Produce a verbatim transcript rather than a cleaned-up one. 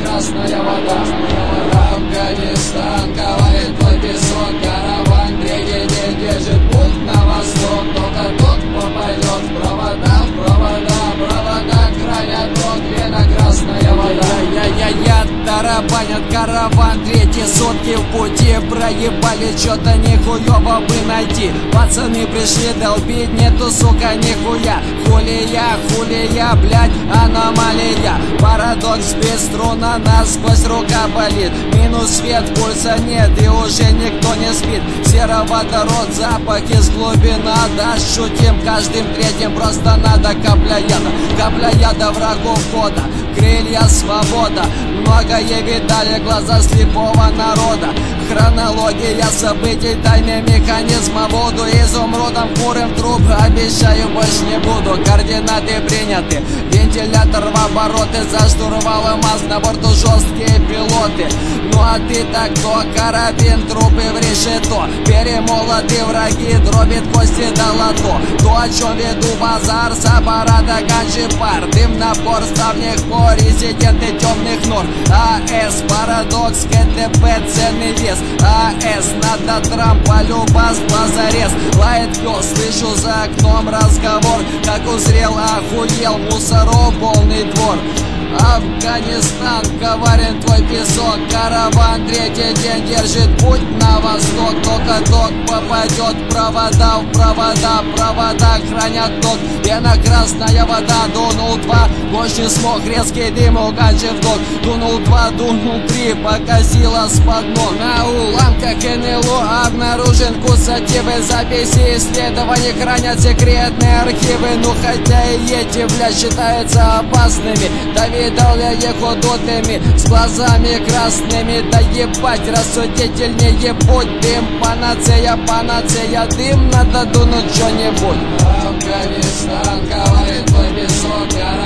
пена-красная вода. Афганистан, говорит твой песок, караван третий день держит путь на восток. Только тот попадет в провода, в провода, провода хранят тот, пена-красная вода. Я-я-я, тарабанят караван, третьи сутки в пути. Проебали, чё-то нихуёво бы найти. Пацаны пришли долбить, нету, сука, нихуя. Хулия, хулия, блядь, аномалия. Парадокс без струна, насквозь рука болит. Минус свет, пульса нет и уже никто не спит. Сероводород, запах из глубина. Да, шутим каждым третьим, просто надо капля яда. Капля яда врагов года, крылья свобода. Многое видали глаза слепого народа. Хронология событий, тайны механизма. Воду изумрудом, хмурым труп. Обещаю, больше не буду. Координаты приняты, вентилятор в обороты. За штурвалом маз, на борту жесткие пилоты. Ну а ты-то кто? Карабин, трупы в решето. Перемолоты враги, дробит кости до лото. То, о чем веду базар, с аппарата ганджи пар. Дым, напор, ставних пор, резиденты темных нор. АЭС, парадокс, КТП, ценный вес. АЭС, надо Трамп, полюбас, позарез. Лает пес, слышу за окном разговор. Как узрел, охуел, мусоров полный двор. Афганистан, коварен твой песок, караван третий день держит путь на восток. Только ток попадет в провода, в провода, провода хранят ток. Пена-красная вода, дунул два, мощный смог, резкий дым, уганчи вдох. Дунул два, дунул три, покосило с-под ног. На уламках эн эл о обнаружен кусативы. Записи исследований хранят секретные архивы. Ну хотя и эти, блядь, считаются опасными. Да видал я их удутыми, с глазами красными. Да ебать, рассудительнее будь. Дым, панацея, панацея, дым, надо дунуть что-нибудь. Афганистан, говорит твой песок,